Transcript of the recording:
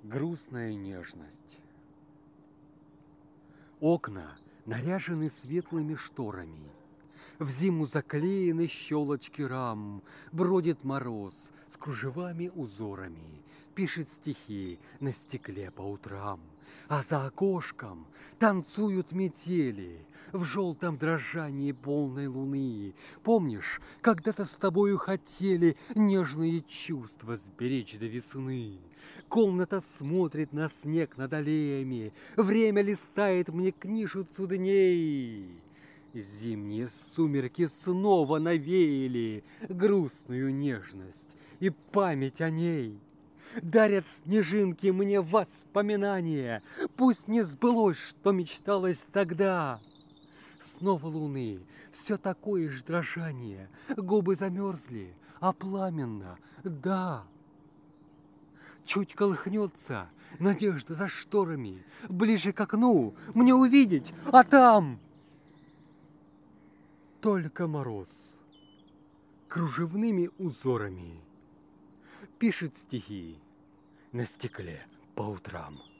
Грустная нежность. Окна наряжены светлыми шторами. В зиму заклеены щелочки рам. Бродит мороз с кружевами узорами. Пишет стихи на стекле по утрам. А за окошком танцуют метели в желтом дрожании полной луны. Помнишь, когда-то с тобою хотели нежные чувства сберечь до весны? Комната смотрит на снег над аллеями. Время листает мне книжицу дней. Зимние сумерки снова навеяли грустную нежность и память о ней. Дарят снежинки мне воспоминания. Пусть не сбылось, что мечталось тогда. Снова луны, все такое же дрожание. Губы замерзли, а пламенно, да. Чуть колыхнется надежда за шторами. Ближе к окну мне увидеть, а там только мороз кружевными узорами пишет стихи на стекле по утрам.